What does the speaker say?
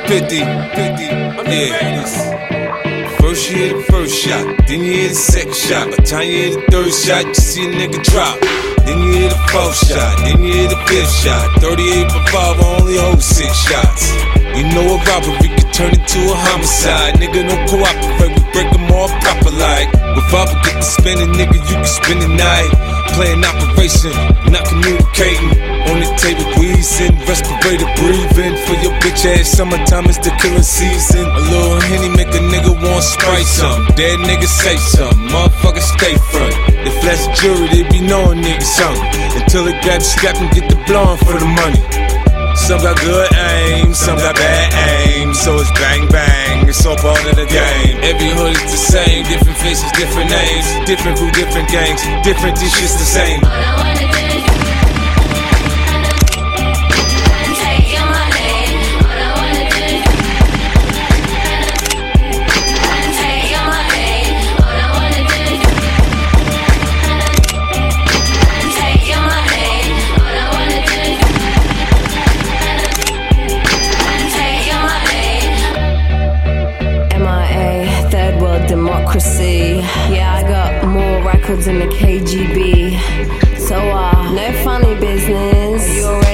50, yeah. First you hear the first shot, then you hear the second shot. By the time you hear the third shot, you see a nigga drop. Then you hear the fourth shot, then you hear the fifth shot. 38 for 5, I only hold 6 shots. You know a robbery could turn into a homicide. Nigga don't cooperate, we break them all proper like. Revolver get to spinning, nigga, you can spend the night. Playing operation, not communicating. On the table, wheezing, respirator breathing. For your bitch ass, summertime is the killing season. A little Henny make a nigga want Sprite something. Dead niggas say something, motherfuckers stay front. If that's the jury, they be knowing niggas something. Until they grab the strap and get the blowing for the money. Some got good aim, some got bad aim. So it's bang bang, it's all part of the game. Every hood is the same, different faces, different names. Different crew, different gangs, different these shit's the same. All I wanna do is take your money. All I wanna do is take your money. All I wanna do is take your money. All I wanna do is take your money. MIA, third world democracy. Yeah, I got more records than the KGB. So no funny business. Are you already